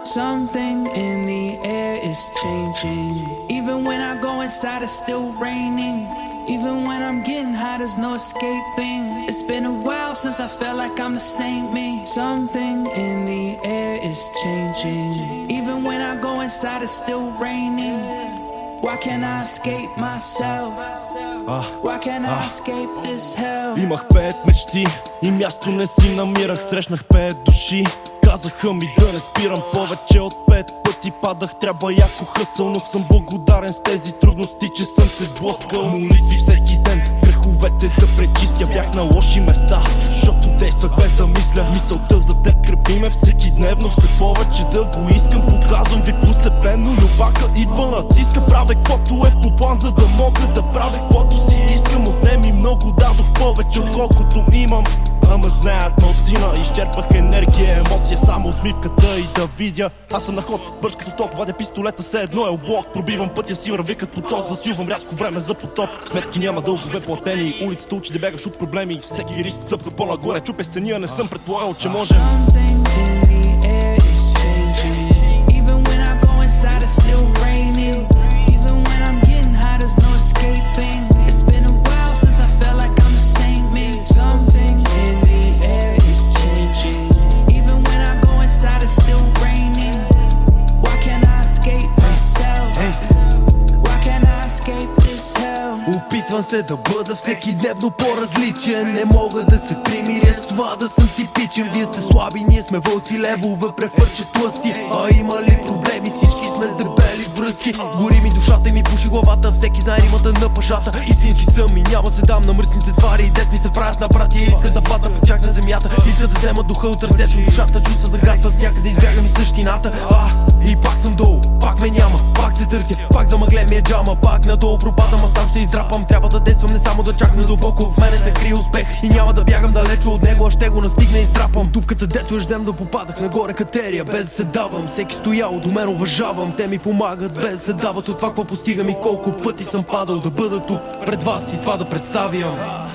Something in the air is changing. Even when I go inside, it's still raining. Even when I'm getting high, there's no escaping. It's been a while since I felt like I'm the same me. Something in the air is changing. Even when I go inside, it's still raining. Why can't I escape myself? Why can't I escape this hell? Имах 5 мечти и място не си намирах. Срещнах 5 души, казаха ми да не спирам. Повече от 5 пъти падах, трябва яко хъсъл. Но съм благодарен с тези трудности, че съм се сблъскал. Молитви всеки ден, греховете да пречистя. Бях на лоши места, защото действах без да мисля. Мисълта за теб крепи ме всеки дневно. Все повече да го искам, показвам ви постепенно. Любака идва, натиска, правя каквото е по план, за да мога да правя каквото си искам. От ми много дадох повече, отколкото имам. Ама знаят малцина, изчерпах енергия, емоция, само усмивката и да видя. Аз съм на ход, бърз като ток, вадя пистолета, все едно е облог. Пробивам пътя си, върви като поток, засилвам рязко време за потоп. Сметки няма, дългове платени, улицата учи да бягаш от проблеми. Всеки риск стъпка по-нагоре, чупя стения, не съм предполагал, че може. Опитвам се да бъда всеки дневно по-различен. Не мога да се примиря с това да съм типичен. Вие сте слаби, ние сме вълци, левове префърчат тлъсти. А има ли проблеми? Всички сме с дебели връзки. Гори ми душата и ми пуши главата. Всеки знае римата на пашата. Истински съм и няма се дам на мръсните твари. И дет ми се правят на братия. Искат да падна по тях на земята. Искат да вземат духа от сърцето, душата. Чувства да гаснат някъде, избягам и същината. И пак съм долу, пак ме няма. Пак се търся, пак замъгле ми е джама. Пак надолу пропадам, а сам ще издрапам. Трябва да действам, не само да чакам дълбоко. В мене се крие успех и няма да бягам далече от него. А ще го настигна и издрапам. Дупката дето еждем да попадах нагоре катерия. Без да се давам, всеки стоял до мен уважавам. Те ми помагат без да се дават от това какво постигам. И колко пъти съм падал да бъда тук пред вас и това да представям.